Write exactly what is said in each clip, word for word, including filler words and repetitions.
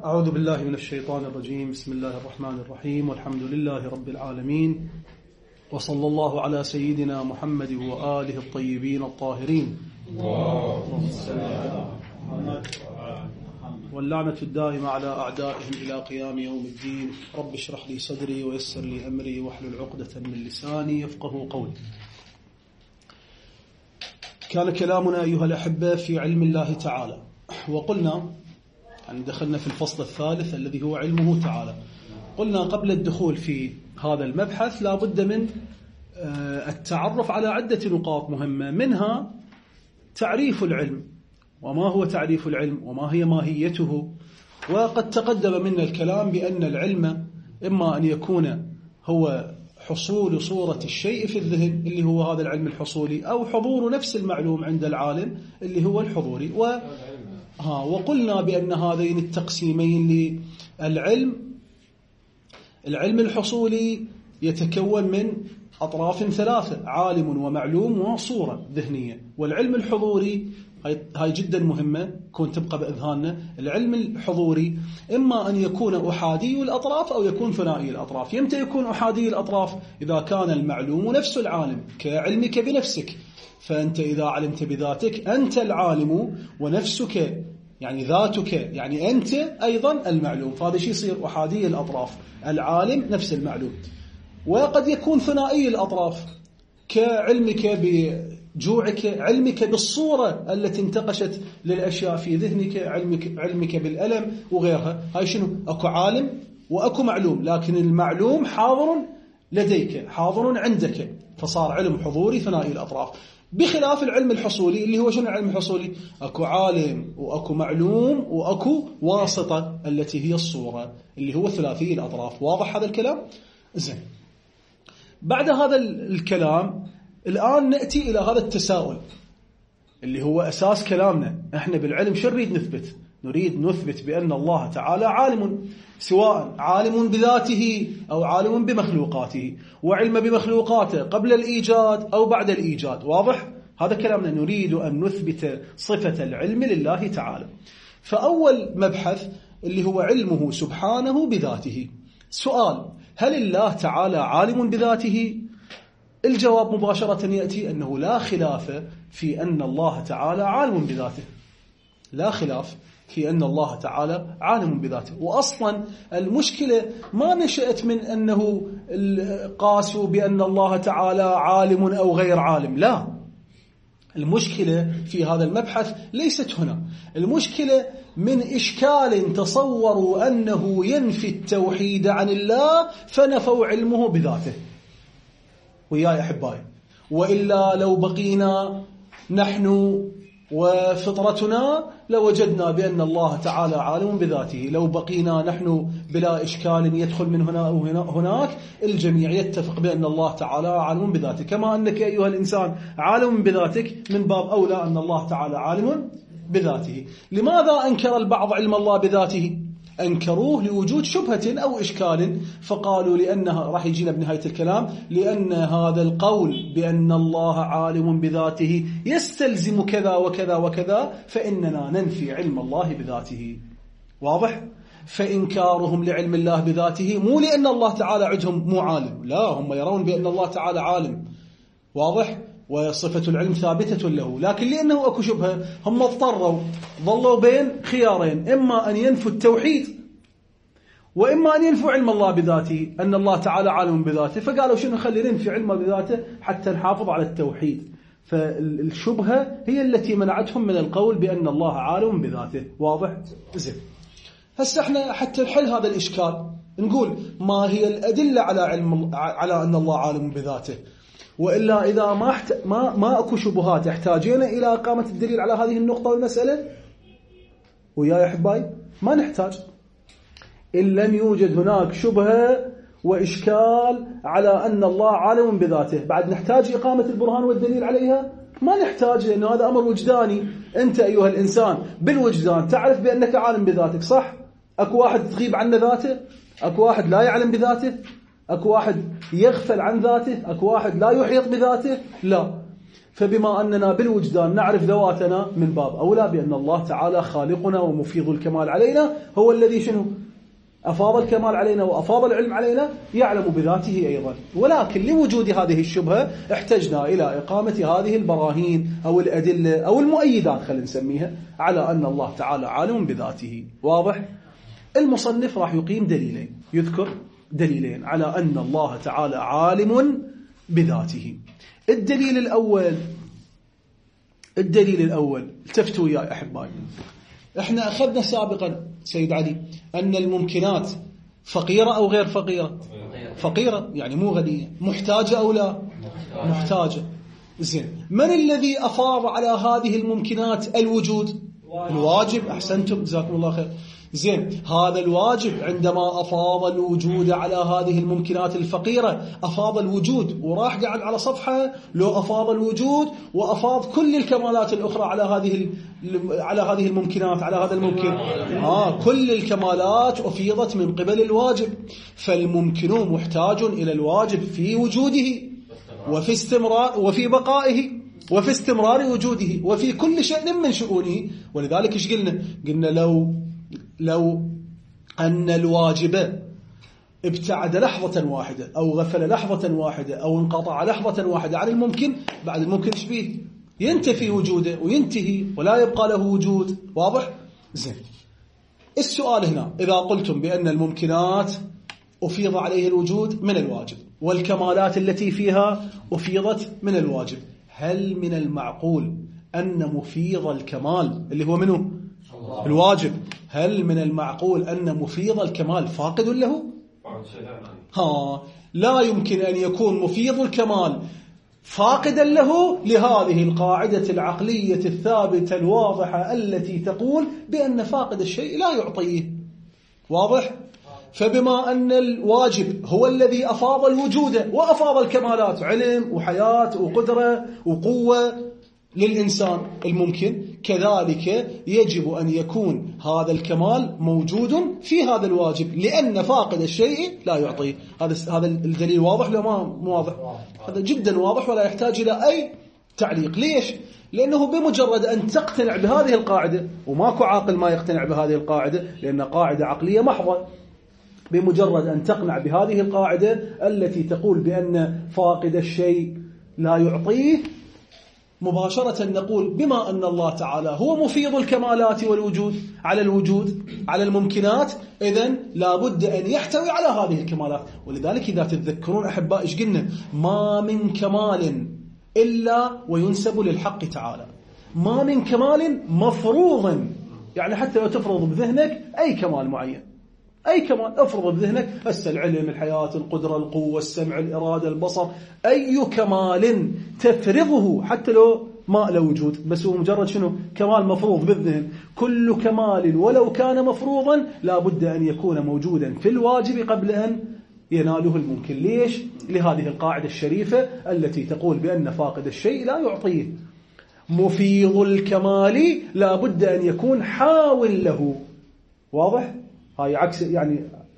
أعوذ بالله من الشيطان الرجيم. بسم الله الرحمن الرحيم، والحمد لله رب العالمين، وصلى الله على سيدنا محمد وآله الطيبين الطاهرين، واللعنة الدائمة على أعدائهم إلى قيام يوم الدين. رب اشرح لي صدري ويسر لي أمري واحلل عقدة من لساني يفقه قولي. كان كلامنا أيها الأحبة في علم الله تعالى، وقلنا يعني دخلنا في الفصل الثالث الذي هو علمه تعالى. قلنا قبل الدخول في هذا المبحث لا بد من التعرف على عدة نقاط مهمة، منها تعريف العلم، وما هو تعريف العلم وما هي ماهيته. وقد تقدم منا الكلام بأن العلم إما أن يكون هو حصول صورة الشيء في الذهن اللي هو هذا العلم الحصولي، أو حضور نفس المعلوم عند العالم اللي هو الحضوري. و ها وقلنا بأن هذين التقسيمين للعلم، العلم الحصولي يتكون من أطراف ثلاثة: عالم ومعلوم وصورة ذهنية. والعلم الحضوري هاي جدا مهمة كون تبقى بأذهاننا. العلم الحضوري إما أن يكون أحادي الأطراف أو يكون ثنائي الأطراف. يمتى يكون أحادي الأطراف؟ إذا كان المعلوم نفس العالم كعلمك بنفسك، فأنت إذا علمت بذاتك أنت العالم، ونفسك يعني ذاتك يعني أنت أيضا المعلوم، فهذا شيء يصير أحادي الأطراف، العالم نفس المعلوم. وقد يكون ثنائي الأطراف كعلمك بجوعك، علمك بالصورة التي انتقشت للأشياء في ذهنك، علمك, علمك بالألم وغيرها. هاي شنو؟ أكو عالم وأكو معلوم، لكن المعلوم حاضر لديك، حاضر عندك، فصار علم حضوري ثنائي الأطراف. بخلاف العلم الحصولي اللي هو شنو العلم الحصولي؟ أكو عالم وأكو معلوم وأكو واسطة التي هي الصورة اللي هو ثلاثي الأطراف. واضح هذا الكلام؟ زين. بعد هذا الكلام الآن نأتي إلى هذا التساؤل اللي هو أساس كلامنا. احنا بالعلم شو نريد نثبت؟ نريد نثبت بأن الله تعالى عالم، سواء عالم بذاته أو عالم بمخلوقاته، وعلم بمخلوقاته قبل الإيجاد أو بعد الإيجاد. واضح؟ هذا كلامنا، نريد أن نثبت صفة العلم لله تعالى. فأول مبحث اللي هو علمه سبحانه بذاته. سؤال: هل الله تعالى عالم بذاته؟ الجواب مباشرة يأتي أنه لا خلاف في أن الله تعالى عالم بذاته، لا خلاف في أن الله تعالى عالم بذاته. وأصلا المشكلة ما نشأت من أنه قاسوا بأن الله تعالى عالم أو غير عالم، لا، المشكلة في هذا المبحث ليست هنا. المشكلة من إشكال تصوروا أنه ينفي التوحيد عن الله فنفوا علمه بذاته. وياي أحبائي، وإلا لو بقينا نحن وفطرتنا لوجدنا بأن الله تعالى عالم بذاته. لو بقينا نحن بلا إشكال يدخل من هنا أو هناك، الجميع يتفق بأن الله تعالى عالم بذاته. كما أنك أيها الإنسان عالم بذاتك، من باب أولى أن الله تعالى عالم بذاته. لماذا أنكر البعض علم الله بذاته؟ أنكروه لوجود شبهة أو إشكال، فقالوا لأنها راح يجينا بنهاية الكلام، لأن هذا القول بأن الله عالم بذاته يستلزم كذا وكذا وكذا، فإننا ننفي علم الله بذاته. واضح؟ فإنكارهم لعلم الله بذاته مو لأن الله تعالى عندهم مو عالم، لا، هم يرون بأن الله تعالى عالم. واضح؟ وصفة العلم ثابتة له، لكن لأنه أكو شبهة هم اضطروا، ظلوا بين خيارين: إما أن ينفوا التوحيد وإما أن ينفوا علم الله بذاته، أن الله تعالى عالم بذاته. فقالوا شنو، خلي ننفي علمه بذاته حتى نحافظ على التوحيد. فالشبهة هي التي منعتهم من القول بأن الله عالم بذاته. واضح؟ زين. هسه احنا حتى نحل هذا الإشكال نقول ما هي الأدلة على علم على أن الله عالم بذاته؟ وإلا إذا ما حت... ما ما أكو شبهات احتاجينا إلى إقامة الدليل على هذه النقطة والمسألة. ويا أحبائي ما نحتاج، إن لم يوجد هناك شبهة وإشكال على أن الله عالم بذاته، بعد نحتاج إقامة البرهان والدليل عليها؟ ما نحتاج، لأنه هذا أمر وجداني. أنت أيها الإنسان بالوجدان تعرف بأنك عالم بذاتك، صح؟ أكو واحد تغيب عن ذاته؟ أكو واحد لا يعلم بذاته؟ أكو واحد يغفل عن ذاته؟ أكو واحد لا يحيط بذاته؟ لا. فبما أننا بالوجدان نعرف ذواتنا من باب أولى بأن الله تعالى خالقنا ومفيض الكمال علينا هو الذي شنو أفاض الكمال علينا وأفاض العلم علينا يعلم بذاته أيضا. ولكن لوجود هذه الشبهة احتجنا إلى إقامة هذه البراهين أو الأدلة أو المؤيدات خلينا نسميها على أن الله تعالى عالم بذاته. واضح؟ المصنف راح يقيم دليلين، يذكر دليلين على أن الله تعالى عالم بذاته. الدليل الأول الدليل الأول التفتوا يا أحبائي، احنا أخذنا سابقا سيد علي أن الممكنات فقيرة أو غير فقيرة؟ فقيرة، يعني مو غنية. محتاجة أو لا؟ محتاجة. زين، من الذي أفاض على هذه الممكنات الوجود؟ الواجب. أحسنتم، جزاكم الله خير. زين، هذا الواجب عندما أفاض الوجود على هذه الممكنات الفقيرة أفاض الوجود وراح قاعد على صفحة، لو أفاض الوجود وأفاض كل الكمالات الأخرى على هذه على هذه الممكنات، على هذا الممكن آه كل الكمالات أفيضت من قبل الواجب. فالممكن محتاج إلى الواجب في وجوده وفي استمرار وفي بقائه وفي استمرار وجوده وفي كل شيء من شؤونه. ولذلك ايش قلنا؟ قلنا لو لو أن الواجب ابتعد لحظة واحدة أو غفل لحظة واحدة أو انقطع لحظة واحدة عن الممكن، بعد الممكن ايش فيه؟ ينتفي وجوده وينتهي ولا يبقى له وجود. واضح؟ زين، السؤال هنا إذا قلتم بأن الممكنات أفيض عليه الوجود من الواجب والكمالات التي فيها أفيضت من الواجب، هل من المعقول أن مفيض الكمال اللي هو منه؟ الواجب، هل من المعقول أن مفيض الكمال فاقد له؟ ها، لا يمكن أن يكون مفيض الكمال فاقدا له لهذه القاعدة العقلية الثابتة الواضحة التي تقول بأن فاقد الشيء لا يعطيه. واضح؟ فبما أن الواجب هو الذي أفاض الوجود وأفاض الكمالات، علم وحياة وقدرة وقوة للإنسان الممكن، كذلك يجب أن يكون هذا الكمال موجود في هذا الواجب لأن فاقد الشيء لا يعطيه. هذا هذا الدليل واضح لو ما مو واضح؟ هذا جدا واضح ولا يحتاج إلى أي تعليق. ليش؟ لأنه بمجرد أن تقتنع بهذه القاعدة، وماكو عاقل ما يقتنع بهذه القاعدة لأن قاعدة عقلية محضة، بمجرد أن تقنع بهذه القاعدة التي تقول بأن فاقد الشيء لا يعطيه، مباشرة نقول بما أن الله تعالى هو مفيض الكمالات والوجود على الوجود على الممكنات، إذن لابد أن يحتوي على هذه الكمالات. ولذلك إذا تتذكرون أحباء إيش قلنا؟ ما من كمال إلا وينسب للحق تعالى، ما من كمال مفروض، يعني حتى لو تفرض بذهنك أي كمال معين، أي كمال افرض بذهنك هسه العلم، الحياة، القدرة، القوة، السمع، الإرادة، البصر، أي كمال تفرضه حتى لو ما له وجود، بس هو مجرد شنو؟ كمال مفروض بالذهن. كل كمال ولو كان مفروضا لا بد أن يكون موجودا في الواجب قبل أن يناله الممكن. ليش؟ لهذه القاعدة الشريفة التي تقول بأن فاقد الشيء لا يعطيه. مفيض الكمال لا بد أن يكون حاول له. واضح؟ هاي عكس يعني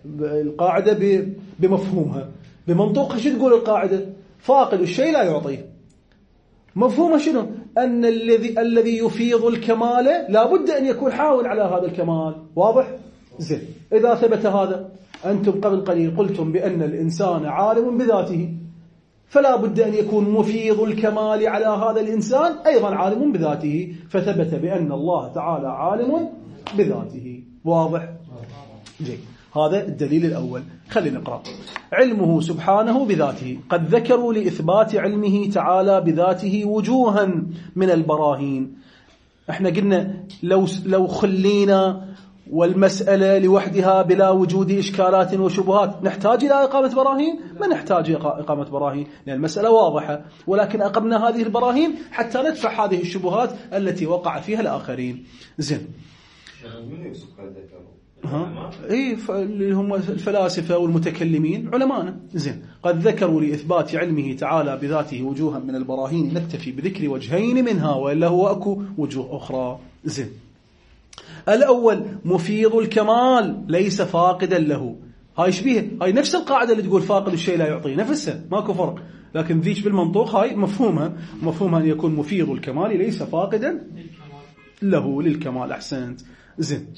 القاعدة بمفهومها، بمنطوقها شو تقول القاعدة؟ فاقد الشيء لا يعطيه. مفهومها شنو؟ أن الذي الذي يفيض الكمال لا بد أن يكون حاول على هذا الكمال. واضح؟ زين، إذا ثبت هذا، أنتم قبل قليل قلتم بأن الإنسان عالم بذاته، فلا بد أن يكون مفيض الكمال على هذا الإنسان أيضا عالم بذاته، فثبت بأن الله تعالى عالم بذاته. واضح؟ جيد، هذا الدليل الأول. خلينا نقرأ. علمه سبحانه بذاته. قد ذكروا لإثبات علمه تعالى بذاته وجوها من البراهين. احنا قلنا لو لو خلينا والمسألة لوحدها بلا وجود إشكالات وشبهات نحتاج إلى إقامة براهين؟ ما نحتاج إقامة براهين لأن المسألة واضحة، ولكن أقمنا هذه البراهين حتى ندفع هذه الشبهات التي وقع فيها الآخرين. زين، ها اي اللي هم الفلاسفه والمتكلمين علماءنا. زين، قد ذكروا لإثبات علمه تعالى بذاته وجوها من البراهين، نكتفي بذكر وجهين منها وإلا هو أكو وجوه أخرى. زين، الأول مفيض الكمال ليس فاقدا له. هاي شبيه، هاي نفس القاعدة اللي تقول فاقد الشيء لا يعطيه، نفسها ماكو فرق. لكن ذيك بالمنطوق هاي مفهومها مفهومها أن يكون مفيض الكمال ليس فاقدا له للكمال. أحسنت. زين.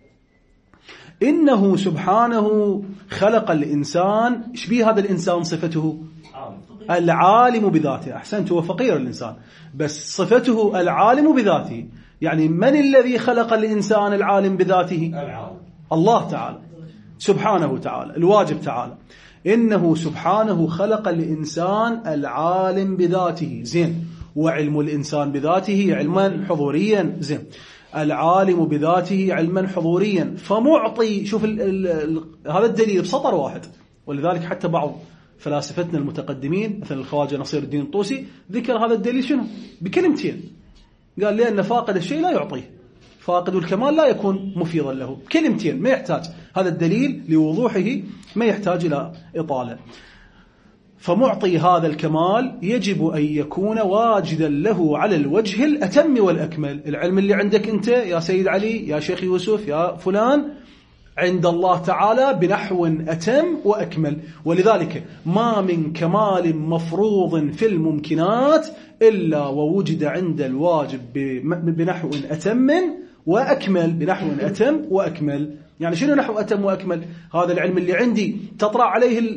إنه سبحانه خلق الإنسان. إيش بيه هذا الإنسان؟ صفته العالم بذاته. أحسنت. هو فقير الإنسان بس صفته العالم بذاته. يعني من الذي خلق الإنسان العالم بذاته؟ الله تعالى سبحانه تعالى. الواجب تعالى إنه سبحانه خلق الإنسان العالم بذاته. زين. وعلم الإنسان بذاته علما حضوريا. زين. العالم بذاته علما حضوريا فمعطي. شوف ال ال ال هذا الدليل بسطر واحد. ولذلك حتى بعض فلاسفتنا المتقدمين مثل الخواجة نصير الدين الطوسي ذكر هذا الدليل شنو؟ بكلمتين. قال لأن فاقد الشيء لا يعطيه، فاقد الكمال لا يكون مفيضا له. كلمتين ما يحتاج. هذا الدليل لوضوحه ما يحتاج إلى إطالة. فمعطي هذا الكمال يجب أن يكون واجدا له على الوجه الأتم والأكمل. العلم اللي عندك أنت يا سيد علي يا شيخ يوسف يا فلان عند الله تعالى بنحو أتم وأكمل. ولذلك ما من كمال مفروض في الممكنات إلا ووجد عند الواجب بنحو أتم وأكمل. بنحو أتم وأكمل يعني شنو نحو أتم وأكمل؟ هذا العلم اللي عندي تطرأ عليه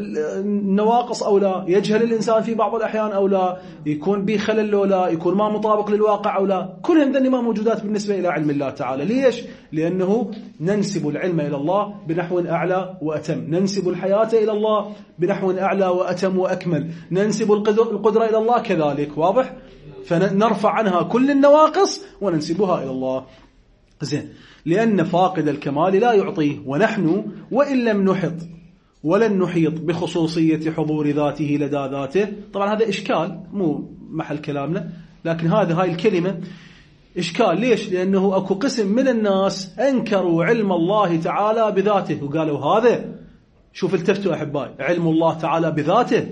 النواقص أو لا، يجهل الإنسان في بعض الأحيان أو لا، يكون به خلل أو لا، يكون ما مطابق للواقع أو لا، كلهم ذني ما موجودات بالنسبة إلى علم الله تعالى. ليش؟ لأنه ننسب العلم إلى الله بنحو أعلى وأتم، ننسب الحياة إلى الله بنحو أعلى وأتم وأكمل، ننسب القدرة إلى الله كذلك. واضح؟ فنرفع عنها كل النواقص وننسبها إلى الله. زين. لأن فاقد الكمال لا يعطيه، ونحن وإن لم نحط ولن نحيط بخصوصية حضور ذاته لدى ذاته. طبعا هذا إشكال مو محل كلامنا، لكن هذا هاي الكلمة إشكال. ليش؟ لأنه أكو قسم من الناس أنكروا علم الله تعالى بذاته وقالوا هذا، شوف التفتوا أحبائي، علم الله تعالى بذاته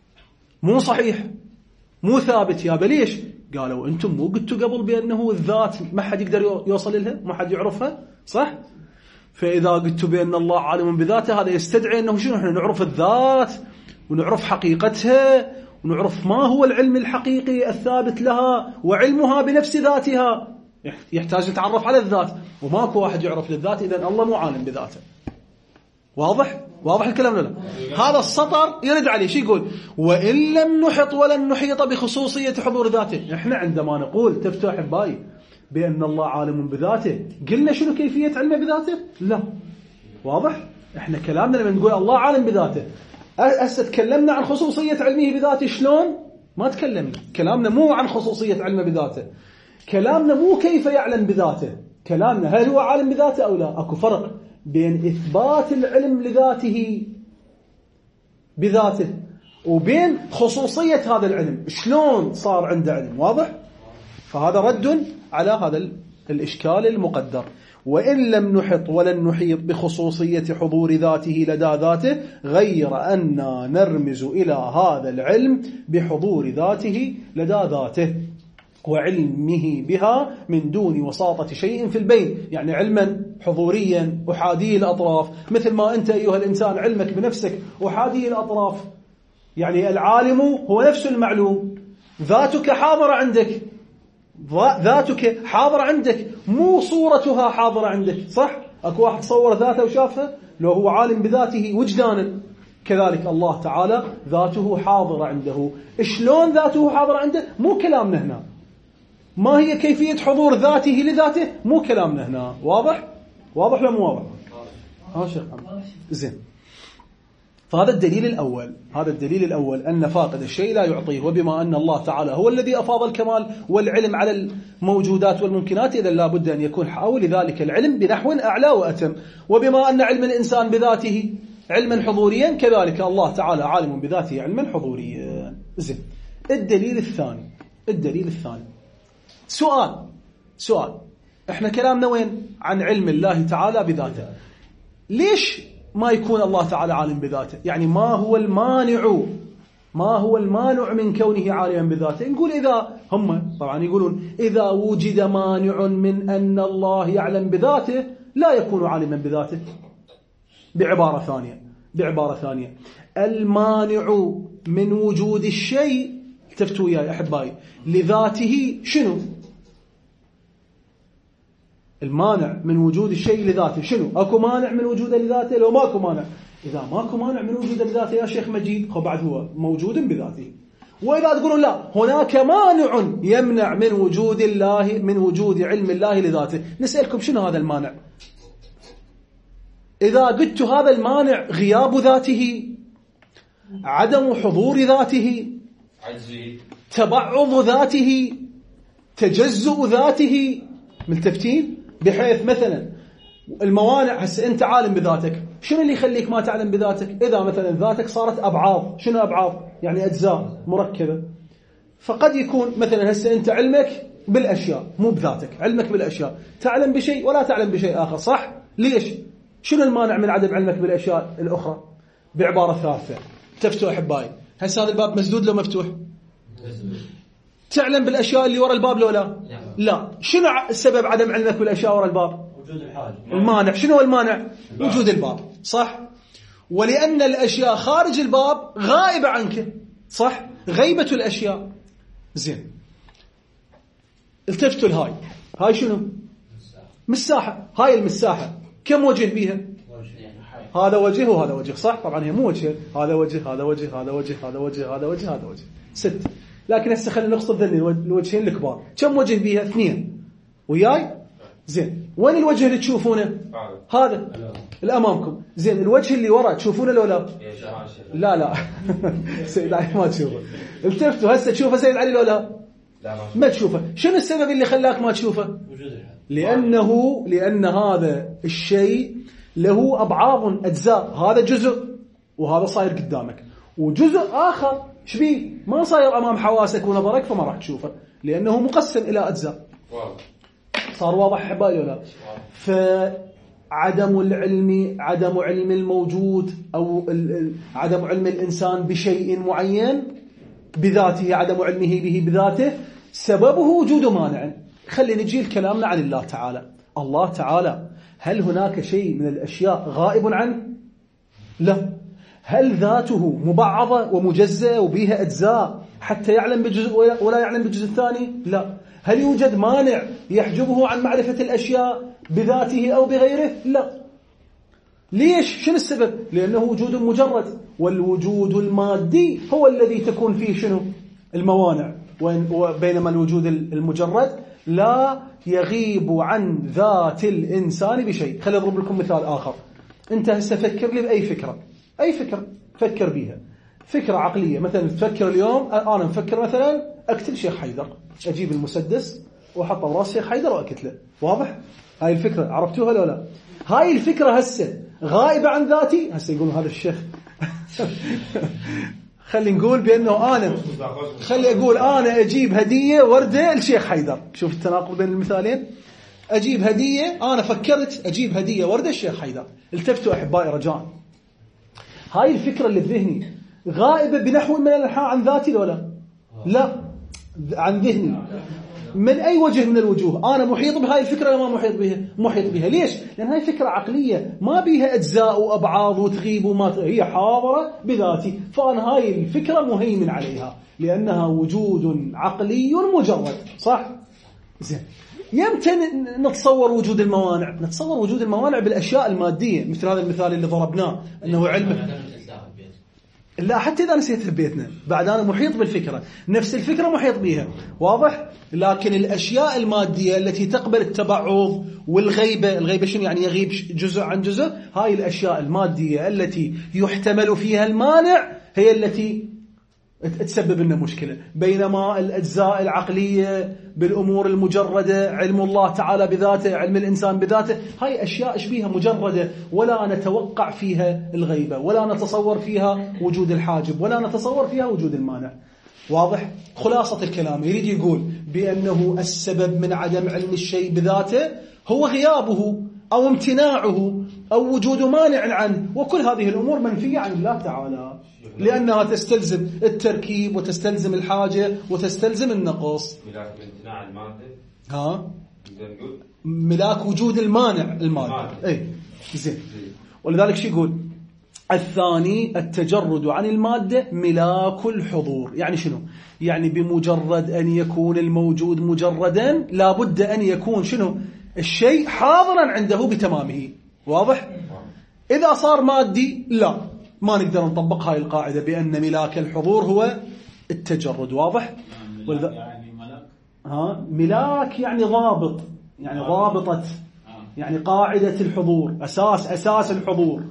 مو صحيح مو ثابت. يا بليش؟ قالوا أنتم مو قلتوا قبل بأنه الذات ما حد يقدر يوصل لها ما حد يعرفها، صح؟ فإذا قلتوا بأن الله عالم بذاته هذا يستدعي أنه شنو احنا نعرف الذات ونعرف حقيقتها ونعرف ما هو العلم الحقيقي الثابت لها وعلمها بنفس ذاتها. يحتاج نتعرف على الذات، وماكو واحد يعرف للذات، إذن الله مو عالم بذاته. واضح؟ واضح الكلام ولا لا؟ هذا السطر يرد عليه شو يقول؟ وإن لم نحط ولن نحيط بخصوصية حضور ذاته. احنا عندما نقول تفتح أحبائي بأن الله عالم بذاته، قلنا شنو كيفية علمه بذاته؟ لا. واضح؟ احنا كلامنا لما نقول الله عالم بذاته، هسه تكلمنا عن خصوصية علمه بذاته. شلون؟ ما تكلمنا. كلامنا مو عن خصوصية علمه بذاته، كلامنا مو كيف يعلم بذاته، كلامنا هل هو عالم بذاته أو لا. أكو فرق بين إثبات العلم لذاته بذاته وبين خصوصية هذا العلم، شلون صار عنده علم. واضح؟ فهذا رد على هذا الإشكال المقدر. وإن لم نحط ولن نحيط بخصوصية حضور ذاته لدى ذاته غير أننا نرمز إلى هذا العلم بحضور ذاته لدى ذاته وعلمه بها من دون وساطة شيء في البين. يعني علما حضوريا أحادي الأطراف، مثل ما أنت أيها الإنسان علمك بنفسك أحادي الأطراف. يعني العالم هو نفس المعلوم، ذاتك حاضرة عندك، ذاتك حاضرة عندك مو صورتها حاضرة عندك، صح؟ أكو واحد صور ذاته وشافها لو هو عالم بذاته وجدانا. كذلك الله تعالى ذاته حاضرة عنده. شلون ذاته حاضرة عنده؟ مو كلامنا هنا. ما هي كيفية حضور ذاته لذاته؟ مو كلامنا هنا. واضح؟ واضح ولا مو واضح؟ ها شيخ زين. فهذا الدليل الأول، هذا الدليل الأول أن فاقد الشيء لا يعطيه. وبما أن الله تعالى هو الذي أفاض الكمال والعلم على الموجودات والممكنات، إذن لا بد أن يكون حاول ذلك العلم بنحو أعلى وأتم. وبما أن علم الإنسان بذاته علما حضوريا، كذلك الله تعالى عالم بذاته علما حضوريا. زين. الدليل الثاني، الدليل الثاني سؤال سؤال احنا كلامنا وين؟ عن علم الله تعالى بذاته. ليش ما يكون الله تعالى عالم بذاته؟ يعني ما هو المانع ما هو المانع من كونه عالما بذاته؟ نقول إذا هم طبعا يقولون إذا وجد مانع من أن الله يعلم بذاته لا يكون عالما بذاته. بعبارة ثانية، بعبارة ثانية المانع من وجود الشيء، التفتوا وياي أحبائي، لذاته شنو؟ المانع من وجود الشيء لذاته شنو؟ أكو مانع من وجوده لذاته؟ لو ماكو مانع، إذا ماكو مانع من وجوده لذاته يا شيخ مجيد خب بعد هو موجود بذاته. وإذا تقولون لا هناك مانع يمنع من وجود الله، من وجود علم الله لذاته، نسألكم شنو هذا المانع؟ إذا قلت هذا المانع غياب ذاته، عدم حضور ذاته، تبعض ذاته، تجزؤ ذاته، ملتفتين؟ بحيث مثلا الموانع، هسه أنت عالم بذاتك، شنو اللي يخليك ما تعلم بذاتك؟ إذا مثلا ذاتك صارت أبعاض، شنو أبعاض؟ يعني أجزاء مركبة. فقد يكون مثلا هسه أنت علمك بالأشياء مو بذاتك، علمك بالأشياء، تعلم بشيء ولا تعلم بشيء آخر، صح؟ ليش؟ شنو المانع من عدم علمك بالأشياء الأخرى؟ بعبارة ثالثة تفتوا أحبائي، هسه هذا الباب مسدود لو مفتوح؟ تعلم بالأشياء اللي وراء الباب لو لا؟ لا. شنو السبب عدم علمك بالأشياء وراء الباب؟ وجود الحاجة. المانع شنو هو المانع؟ وجود الباب، صح؟ ولأن الأشياء خارج الباب غائبة عنك، صح؟ غيبة الأشياء. زين، التفتوا الهاي، هاي شنو؟ مساحة. هاي المساحة كم وجه بيها؟ هذا وجه وهذا وجه، صح؟ طبعا هي مو وجه، هذا وجه هذا وجه هذا وجه هذا وجه هذا وجه هذا وجه، ست. لكن هسه خلينا نقصد ذني الوجهين الكبار، كم وجه بيها؟ اثنين. وياي؟ زين، وين الوجه اللي تشوفونه؟ هذا الأمامكم. زين، الوجه اللي ورا تشوفونه لو لا؟ لا لا سيد علي ما تشوفه. التفتوا هسه تشوفه سيد علي لو لا؟ ما تشوفه. شنو السبب اللي خلاك ما تشوفه؟ لأنه لأن هذا الشيء له أبعاض أجزاء، هذا جزء وهذا صاير قدامك، وجزء آخر شبيه ما صاير أمام حواسك ونظرك، فما راح تشوفه لأنه مقسم إلى أجزاء. صار واضح حبايبي ولا؟ فعدم العلم، عدم علم الموجود أو عدم علم الإنسان بشيء معين بذاته، عدم علمه به بذاته، سببه وجود مانع. خلينا نجي كلامنا عن الله تعالى. الله تعالى هل هناك شيء من الأشياء غائب عنه؟ لا. هل ذاته مبعضة ومجزأة وبيها أجزاء حتى يعلم بجزء ولا يعلم بالجزء الثاني؟ لا. هل يوجد مانع يحجبه عن معرفة الأشياء بذاته أو بغيره؟ لا. ليش؟ شنو السبب؟ لأنه وجود مجرد، والوجود المادي هو الذي تكون فيه شنو؟ الموانع. وبينما الوجود المجرد لا يغيب عن ذات الإنسان بشيء. خلي أضرب لكم مثال آخر. أنت هسه فكر لي بأي فكرة، أي فكرة فكر بيها، فكرة عقلية. مثلا تفكر اليوم، أنا مفكر مثلا أقتل شيخ حيدر، أجيب المسدس وأحطه براس شيخ حيدر وأقتله. واضح؟ هاي الفكرة عرفتوها لو لا؟ هاي الفكرة هسه غائبة عن ذاتي. هسه يقولون هذا الشيخ خلي نقول بأنه أنا خلي أقول أنا أجيب هدية وردة لشيخ حيدر. شوف التناقض بين المثالين. أجيب هدية، أنا فكرت أجيب هدية وردة لشيخ حيدر. التفتوا أحبائي رجاء، هاي الفكرة اللي بذهني غائبة بنحو من الأنحاء عن ذاتي لو لا؟ لا، عن ذهني. من أي وجه من الوجوه؟ أنا محيط بهاي الفكرة ولا ما محيط بها؟ محيط بها. ليش؟ لأن هاي فكرة عقلية ما بيها أجزاء وأبعاض وتغيب وما تغيب. هي حاضرة بذاتي، فأنا هاي الفكرة مهيمن عليها لأنها وجود عقلي مجرد، صح؟ زين، يمتى نتصور وجود الموانع؟ نتصور وجود الموانع بالأشياء المادية، مثل هذا المثال اللي ضربناه أنه علم. لا، حتى إذا نسيت في بيتنا بعد أنا محيط بالفكرة، نفس الفكرة محيط بها. واضح؟ لكن الأشياء المادية التي تقبل التبعض والغيبة، الغيبة شنو يعني؟ يغيب جزء عن جزء. هاي الأشياء المادية التي يحتمل فيها المانع هي التي تسبب لنا مشكلة. بينما الأجزاء العقلية بالأمور المجردة، علم الله تعالى بذاته، علم الإنسان بذاته، هاي أشياء شبيها مجردة ولا نتوقع فيها الغيبة، ولا نتصور فيها وجود الحاجب، ولا نتصور فيها وجود المانع. واضح؟ خلاصة الكلام يريد يقول بأنه السبب من عدم علم الشيء بذاته هو غيابه أو امتناعه أو وجود مانع عنه، وكل هذه الأمور منفية عن الله تعالى لأنها تستلزم التركيب وتستلزم الحاجة وتستلزم النقص. ملاك امتناع المادة، ها ملاك وجود المانع المادة. اي زين. ولذلك شو يقول الثاني التجرد عن المادة ملاك الحضور. يعني شنو؟ يعني بمجرد أن يكون الموجود مجردا لابد أن يكون شنو؟ الشيء حاضرا عنده بتمامه. واضح؟ إذا صار مادي لا، ما نقدر نطبق هاي القاعدة بأن ملاك الحضور هو التجرد. واضح؟ ملاك يعني ملاك؟ ها ملاك يعني ضابط، يعني ضابطة، يعني قاعدة الحضور، أساس أساس الحضور.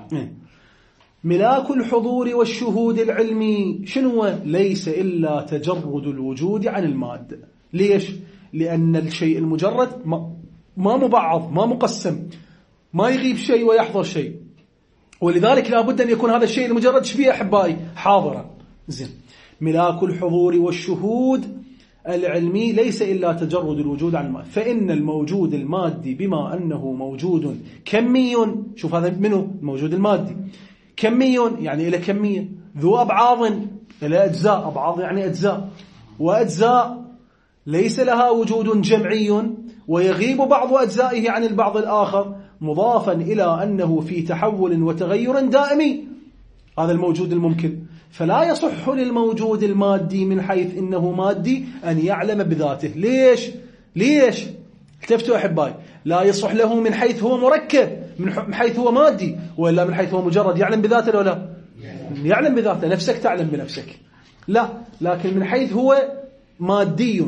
ملاك الحضور والشهود العلمي شنو؟ ليس إلا تجرد الوجود عن المادة. ليش؟ لأن الشيء المجرد ما, ما مبعض، ما مقسم، ما يغيب شيء ويحضر شيء، ولذلك لابد أن يكون هذا الشيء المجرد شفيه أحبائي حاضرا. زين. ملاك الحضور والشهود العلمي ليس إلا تجرد الوجود عن المادة. فإن الموجود المادي بما أنه موجود كمي، شوف هذا منه الموجود المادي، كمي يعني إلى كمية، ذو أبعاض إلى أجزاء، أبعاض يعني أجزاء، وأجزاء ليس لها وجود جمعي ويغيب بعض أجزائه عن البعض الآخر، مضافا إلى أنه في تحول وتغير دائمي. هذا الموجود الممكن. فلا يصح للموجود المادي من حيث إنه مادي أن يعلم بذاته. ليش؟ ليش؟ التفتوا أحبائي، لا يصح له من حيث هو مركب، من حيث هو مادي، ولا من حيث هو مجرد يعلم بذاته ولا لا؟ يعلم بذاته، نفسك تعلم بنفسك. لا، لكن من حيث هو مادي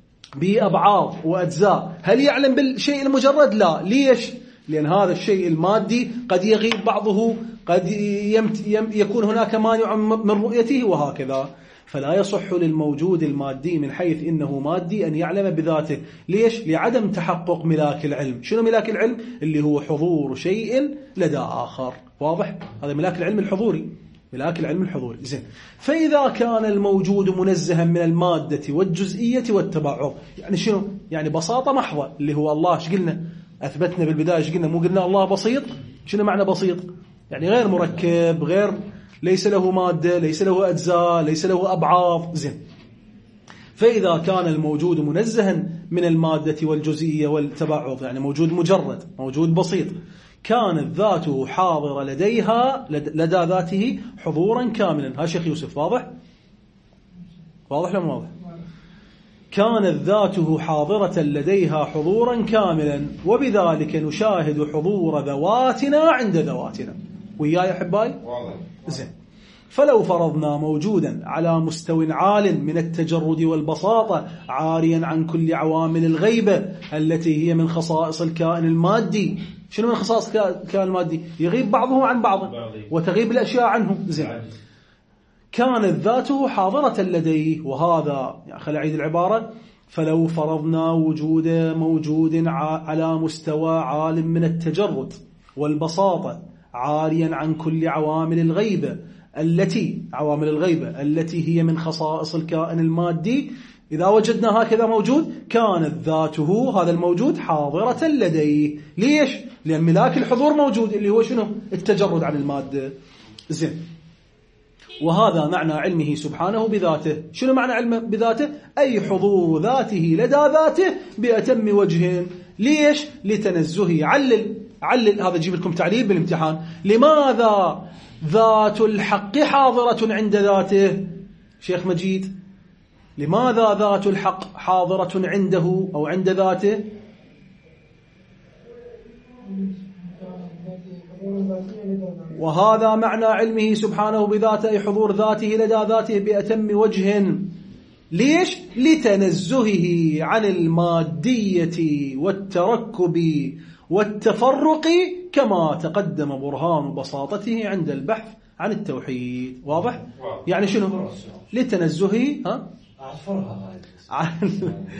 بأبعاض وأجزاء، هل يعلم بالشيء المجرد؟ لا. ليش؟ لأن هذا الشيء المادي قد يغيب بعضه، قد يمت يم يكون هناك مانع من رؤيته وهكذا. فلا يصح للموجود المادي من حيث إنه مادي أن يعلم بذاته. ليش؟ لعدم تحقق ملاك العلم. شنو ملاك العلم؟ اللي هو حضور شيء لدى آخر. واضح؟ هذا ملاك العلم الحضوري، ملاك العلم الحضوري. زين. فإذا كان الموجود منزها من المادة والجزئية والتبعض، يعني شنو؟ يعني بساطة محضة، اللي هو الله. ايش قلنا؟ أثبتنا بالبداية ايش قلنا؟ مو قلنا الله بسيط؟ شنو معنى بسيط؟ يعني غير مركب، غير ليس له مادة، ليس له أجزاء، ليس له أبعاض. زين. فإذا كان الموجود منزها من المادة والجزئية والتبعض، يعني موجود مجرد، موجود بسيط، كانت ذاته حاضرة لديها لدى ذاته حضورا كاملا. ها شيخ يوسف واضح؟ واضح ولا مو واضح؟ كانت ذاته حاضرة لديها حضورا كاملا، وبذلك نشاهد حضور ذواتنا عند ذواتنا. وياي أحبائي؟ واضح. زين. فلو فرضنا موجودا على مستوى عال من التجرد والبساطة، عاريا عن كل عوامل الغيبة التي هي من خصائص الكائن المادي. شنو من خصائص الكائن المادي؟ يغيب بعضه عن بعض وتغيب الأشياء عنه. زين. كانت ذاته حاضرة لديه. وهذا يعني خلي أعيد العبارة. فلو فرضنا وجود موجود على مستوى عال من التجرد والبساطة، عاريا عن كل عوامل الغيبة التي عوامل الغيبة التي هي من خصائص الكائن المادي، إذا وجدنا هكذا موجود، كانت ذاته هذا الموجود حاضرة لديه. ليش؟ لأن ملاك الحضور موجود، اللي هو شنو؟ التجرد عن المادة. زين. وهذا معنى علمه سبحانه بذاته. شنو معنى علمه بذاته؟ أي حضور ذاته لدى ذاته بأتم وجه. ليش؟ لتنزهه. علل علل هذا جيب لكم تعليل بالامتحان. لماذا ذات الحق حاضرة عند ذاته؟ شيخ مجيد، لماذا ذات الحق حاضرة عنده أو عند ذاته؟ وهذا معنى علمه سبحانه بذاته، أي حضور ذاته لدى ذاته بأتم وجه. ليش؟ لتنزهه عن المادية والتركب والتفرق، كما تقدم برهان بساطته عند البحث عن التوحيد. واضح؟ يعني شنو؟ لتنزهه ها؟ عن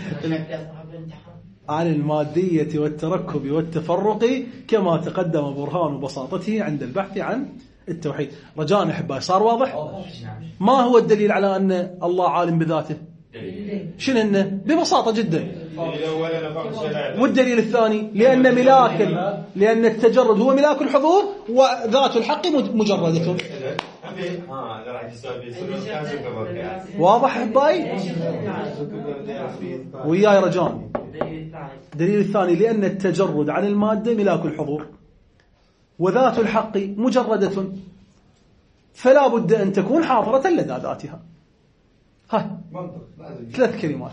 عن المادية والتركب والتفرق، كما تقدم برهان بساطته عند البحث عن التوحيد. رجاء أحبائي، صار واضح؟ ما هو الدليل على أن الله عالم بذاته؟ شنو إنه؟ ببساطة جدا. والدليل الثاني لأن ملاك لأن التجرد هو ملاك الحضور، وذات الحق مجردة. واضح أحبائي؟ وياي رجاء. الدليل الثاني لأن التجرد عن المادة ملاك الحضور، وذات الحق مجردة. فلا بد أن تكون حاضرة لدى ذاتها. ها ثلاث كلمات.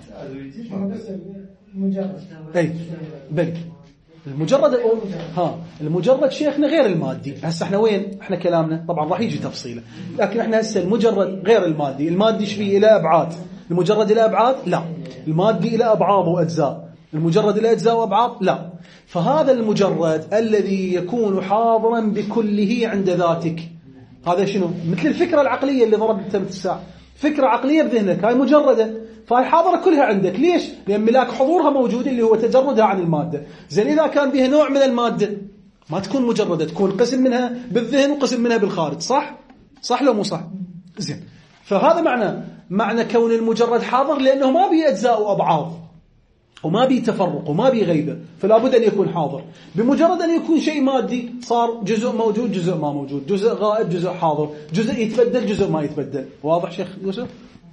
أي بل المجرد ها المجرد شيخنا غير المادي. هسه احنا وين احنا كلامنا طبعا راح يجي تفصيله، لكن احنا هسه المجرد غير المادي. المادي ايش فيه؟ الى ابعاد. المجرد الى ابعاد؟ لا. المادي الى ابعاد واجزاء. المجرد الى اجزاء وابعاد؟ لا. فهذا المجرد الذي يكون حاضرا بكله عند ذاتك، هذا شنو؟ مثل الفكره العقليه اللي ضربتها من الساعه، فكره عقليه بذهنك هاي مجرده، فهي حاضره كلها عندك. ليش؟ لان ملاك حضورها موجود اللي هو تجردها عن الماده. زين اذا كان بها نوع من الماده ما تكون مجرده، تكون قسم منها بالذهن وقسم منها بالخارج. صح؟ صح لو مو صح؟ زين، فهذا معنى معنى كون المجرد حاضر، لانه ما بيه اجزاء وابعاد وما بيه تفرق وما بيه غيبه، فلا بد ان يكون حاضر. بمجرد ان يكون شيء مادي صار جزء موجود جزء ما موجود، جزء غائب جزء حاضر، جزء يتبدل جزء ما يتبدل. واضح شيخ يوسف؟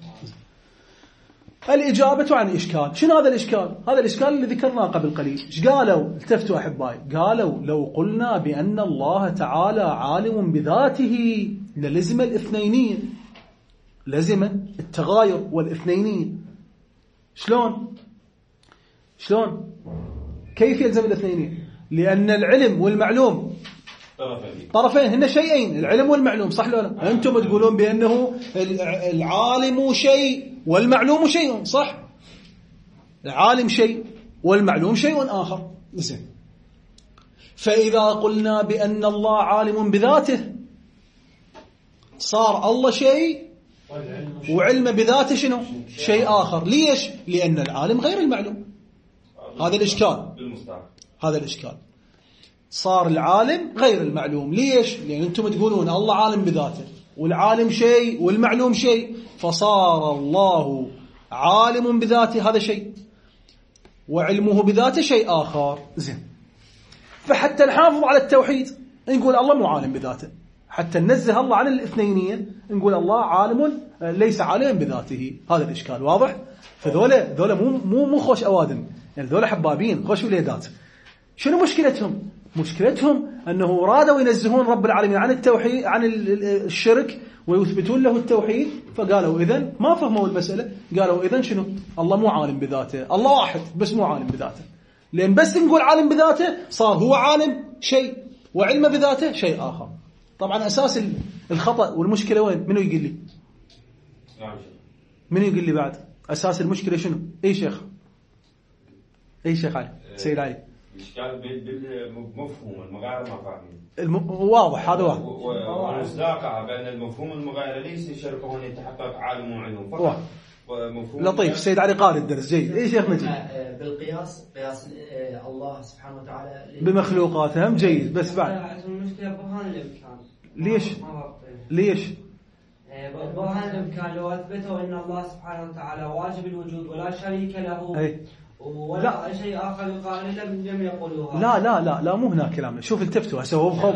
الإجابة عن الإشكال. شنو هذا الإشكال؟ هذا الإشكال اللي ذكرناه قبل قليل. إيش قالوا؟ التفتوا أحبائي، قالوا لو قلنا بأن الله تعالى عالم بذاته للزم الاثنينية، لزم التغاير والاثنينية. شلون؟ شلون؟ كيف يلزم الاثنينية؟ لأن العلم والمعلوم طرفين، هن شيئين، العلم والمعلوم. صح ولا لا؟ أنتم تقولون بأنه العالم شيء والمعلوم شيء. صح؟ العالم شيء والمعلوم شيء آخر. زين، فإذا قلنا بأن الله عالم بذاته صار الله شيء وعلم بذاته شنو؟ شيء آخر. ليش؟ لأن العالم غير المعلوم. هذا الإشكال. هذا الإشكال. صار العالم غير المعلوم. ليش؟ لأن أنتم تقولون الله عالم بذاته والعالم شيء والمعلوم شيء، فصار الله عالم بذاته هذا شيء وعلمه بذاته شيء آخر. زين، فحتى نحافظ على التوحيد نقول الله مو عالم بذاته، حتى ننزه الله عن الاثنينية نقول الله عالم ليس عالما بذاته. هذا الإشكال. واضح؟ فذولا ذولا مو مو مو خوش أوادم، يعني ذولا حبابين خوش وليدات. شنو مشكلتهم؟ مشكلتهم أنه رادوا ينزهون رب العالمين عن التوحيد، عن الشرك، ويثبتون له التوحيد. فقالوا إذن ما فهموا المسألة، قالوا إذن شنو؟ الله مو عالم بذاته، الله واحد بس مو عالم بذاته. لأن بس نقول عالم بذاته صار هو عالم شيء وعلم بذاته شيء آخر. طبعا أساس الخطأ والمشكلة وين؟ منو يقول لي؟ منو يقول لي بعد؟ أساس المشكلة شنو؟ أي شيخ؟ أي شيخ علي؟ سيد علي؟ الإشكال بالمفهوم المغاير ما فاهمين. الم... واضح هذا واضح. والمصداقة بين المفهوم المغاير ليس يشارك هون يتحقق عالم وعلم فقط. لطيف. سيد علي قال الدرس جيد. ايش شيخ نجيب؟ بالقياس قياس الله سبحانه وتعالى بمخلوقاته هم جيد، بس بعد المشكلة برهان الإمكان. ليش؟ ليش؟ برهان الإمكان لو أثبتوا أن الله سبحانه وتعالى واجب الوجود ولا شريك له أي. ولا لا. شيء آخر يقال إلا لم يقولوها. لا لا لا لا مو هنا كلامنا. شوف التفتوا هسه هو بخوف.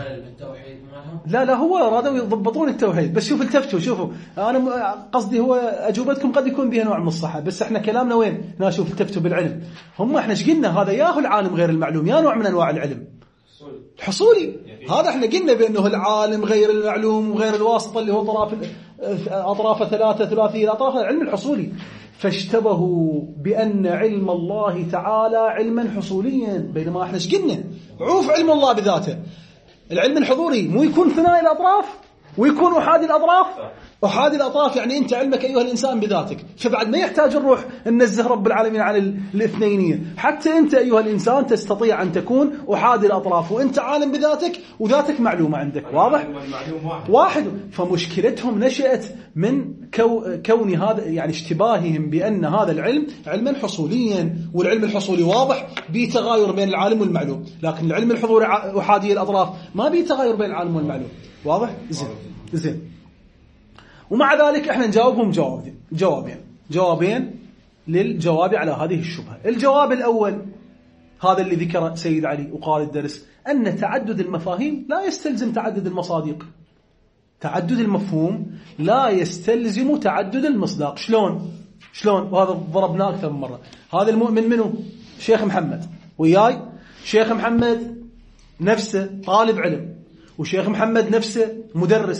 لا لا هو رادوا يضبطون التوحيد، بس شوف التفتوا. شوفوا أنا قصدي هو أجوبتكم قد يكون بها نوع من الصحة، بس إحنا كلامنا وين؟ هنا شوف التفتوا بالعلم. هم إحنا إيش قلنا؟ هذا ياهو العالم غير المعلوم، يا نوع من أنواع العلم الحصولي. هذا إحنا قلنا بأنه العالم غير المعلوم وغير الواسطة اللي هو طرف أطراف ثلاثة ثلاثية الأطراف، العلم الحصولي. فاشتبهوا بأن علم الله تعالى علما حصوليا، بينما احنا ايش قلنا؟ عوف علم الله بذاته. العلم الحضوري مو يكون ثنائي الأطراف ويكون أحادي الأطراف. أحادي الأطراف يعني أنت علمك أيها الإنسان بذاتك، فبعد ما يحتاج نروح ننزه رب العالمين عن الاثنينية. حتى أنت أيها الإنسان تستطيع أن تكون أحادي الأطراف وأنت عالم بذاتك وذاتك معلومة عندك. واضح؟ واحد. فمشكلتهم نشأت من كو كون هذا يعني اشتباههم بأن هذا العلم علما حصوليا، والعلم الحصولي واضح بتغاير بين العالم والمعلوم، لكن العلم الحضوري أحادي الأطراف ما بيتغاير بين العالم والمعلوم. واضح؟ زين زين. ومع ذلك احنا نجاوبهم جوابين جوابين جوابين للجواب على هذه الشبهة. الجواب الأول هذا اللي ذكر سيد علي وقال الدرس، أن تعدد المفاهيم لا يستلزم تعدد المصادق. تعدد المفهوم لا يستلزم تعدد المصداق. شلون؟ شلون؟ وهذا ضربناه أكثر من مرة. هذا المؤمن منه شيخ محمد وياي، شيخ محمد نفسه طالب علم، وشيخ محمد نفسه مدرس،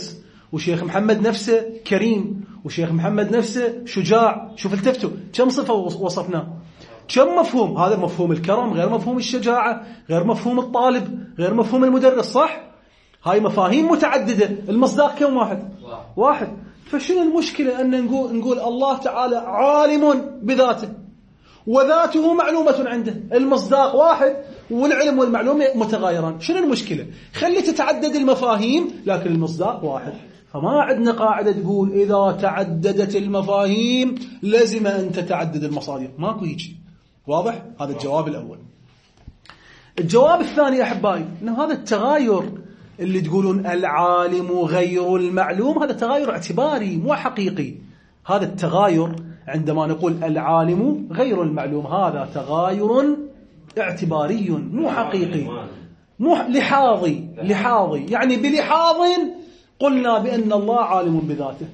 وشيخ محمد نفسه كريم، وشيخ محمد نفسه شجاع. شوف التفتوا كم صفة وصفناه، كم مفهوم. هذا مفهوم الكرم غير مفهوم الشجاعة، غير مفهوم الطالب، غير مفهوم المدرس، صح؟ هاي مفاهيم متعددة. المصداق كم واحد؟ واحد. فشنو المشكلة أن نقول, نقول الله تعالى عالم بذاته وذاته معلومة عنده. المصداق واحد والعلم والمعلومة متغايران. شنو المشكلة؟ خلي تتعدد المفاهيم لكن المصداق واحد. فما عندنا قاعدة تقول إذا تعددت المفاهيم لازم أن تتعدد المصادر. ماكو هيك. واضح؟ هذا الجواب الأول. الجواب الثاني أحبائي أنه هذا التغاير اللي تقولون العالم غير المعلوم، هذا تغاير اعتباري مو حقيقي. هذا التغاير عندما نقول العالم غير المعلوم هذا تغاير اعتباري مو حقيقي، مو لحاظي. لحاظي يعني بلحاظ قلنا بأن الله عالم بذاته،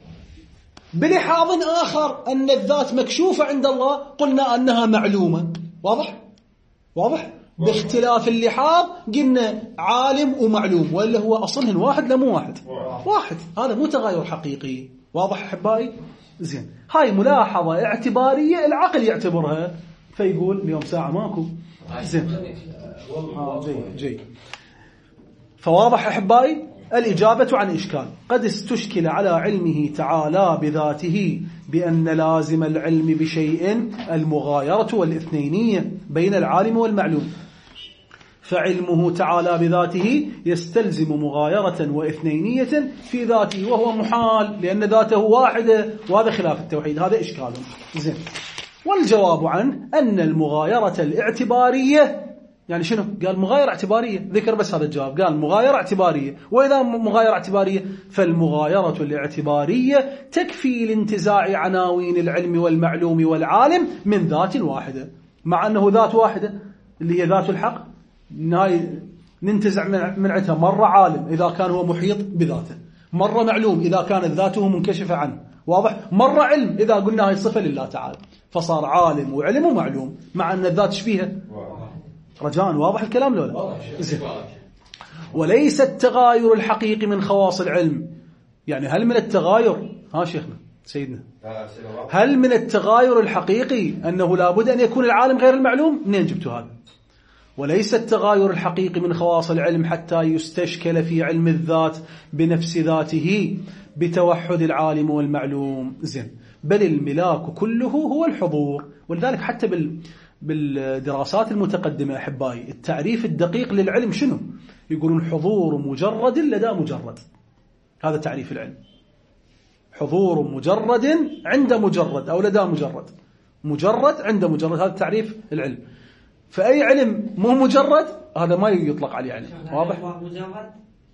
بلحاظ آخر أن الذات مكشوفة عند الله قلنا أنها معلومة. واضح؟ واضح؟ باختلاف اللحاظ قلنا عالم ومعلوم، وإلا هو أصلهن واحد لمو واحد واحد. هذا مو تغاير حقيقي. واضح أحبائي؟ زين، هاي ملاحظة اعتبارية العقل يعتبرها، فيقول اليوم ساعة ماكو. زين آه جيد جيد. فواضح أحبائي؟ الإجابة عن إشكال. قد استشكل على علمه تعالى بذاته بأن لازم العلم بشيء المغايرة والاثنينية بين العالم والمعلوم، فعلمه تعالى بذاته يستلزم مغايرة واثنينية في ذاته، وهو محال لأن ذاته واحدة، وهذا خلاف التوحيد. هذا إشكال. زين، والجواب عنه أن المغايرة الاعتبارية يعني شنو؟ قال مغايرة اعتبارية، ذكر بس هذا الجواب، قال مغايرة اعتبارية. وإذا مغايرة اعتبارية فالمغايرة الاعتبارية تكفي لانتزاع عناوين العلم والمعلوم والعالم من ذات واحدة، مع أنه ذات واحدة اللي هي ذات الحق ننتزع من عتها مرة عالم إذا كان هو محيط بذاته، مرة معلوم إذا كانت ذاته منكشفة عنه. واضح؟ مرة علم إذا قلنا هاي صفة لله تعالى، فصار عالم وعلم ومعلوم مع أن الذات شبيهة. رجاء واضح الكلام لولا؟ زين. وليس التغاير الحقيقي من خواص العلم. يعني هل من التغاير ها شيخنا سيدنا هل من التغاير الحقيقي أنه لابد أن يكون العالم غير المعلوم؟ منين جبتوا هذا؟ وليس التغاير الحقيقي من خواص العلم حتى يستشكل في علم الذات بنفس ذاته بتوحد العالم والمعلوم. زين، بل الملاك كله هو الحضور. ولذلك حتى بال بالدراسات المتقدمة أحبائي التعريف الدقيق للعلم شنو؟ يقولون حضور مجرد لدى مجرد. هذا تعريف العلم، حضور مجرد عند مجرد أو لدى مجرد، مجرد عند مجرد. هذا تعريف العلم. فأي علم مو مجرد هذا ما يطلق عليه علم. واضح؟ مجرد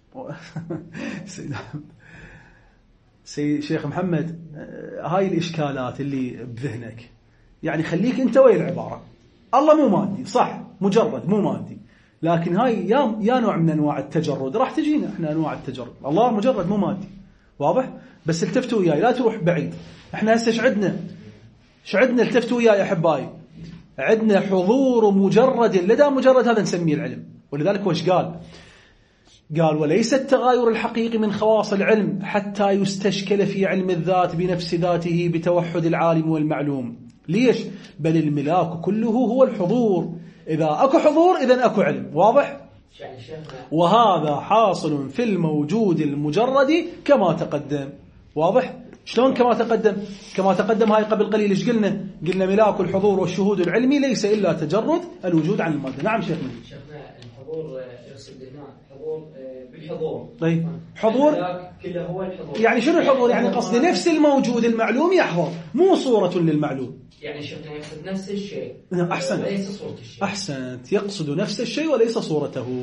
سيد شيخ محمد، هاي الإشكالات اللي بذهنك يعني خليك أنت ويا العبارة. الله مو مادي صح، مجرد مو مادي، لكن هاي يا يا نوع من أنواع التجرد. راح تجينا إحنا أنواع التجرد. الله مجرد مو مادي. واضح؟ بس التفتوا وياي لا تروح بعيد. إحنا هسه شعدنا شعدنا التفتوا وياي أحبائي. عندنا حضور مجرد لدى مجرد، هذا نسميه العلم. ولذلك وش قال؟ قال وليس التغاير الحقيقي من خواص العلم حتى يستشكل في علم الذات بنفس ذاته بتوحد العالم والمعلوم. ليش؟ بل الملاك كله هو الحضور. إذا أكو حضور إذن أكو علم. واضح؟ وهذا حاصل في الموجود المجرد كما تقدم. واضح؟ شلون كما تقدم؟ كما تقدم هاي قبل قليل ايش قلنا؟ قلنا ملاك الحضور والشهود العلمي ليس إلا تجرد الوجود عن المادة. نعم شيخنا. شيخنا الحضور يقصد هنا حضور بالحضور. طيب حضور كله هو الحضور. يعني شنو الحضور؟ يعني قصدي نفس الموجود المعلوم يحضر، مو صورة للمعلوم. يعني شيخنا يقصد نفس الشيء أحسنت وليس صورة الشيء. أحسنت، يقصد نفس الشيء وليس صورته.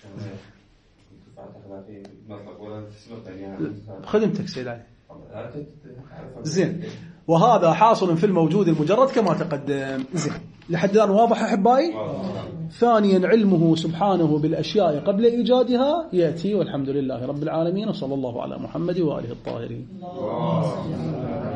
خدمتك سيد علي. زين، وهذا حاصل في الموجود المجرد كما تقدم. زين، لحد الآن واضح أحبائي؟ ثانيا علمه سبحانه بالأشياء قبل إيجادها يأتي، والحمد لله رب العالمين، وصلى الله على محمد وآله الطاهرين.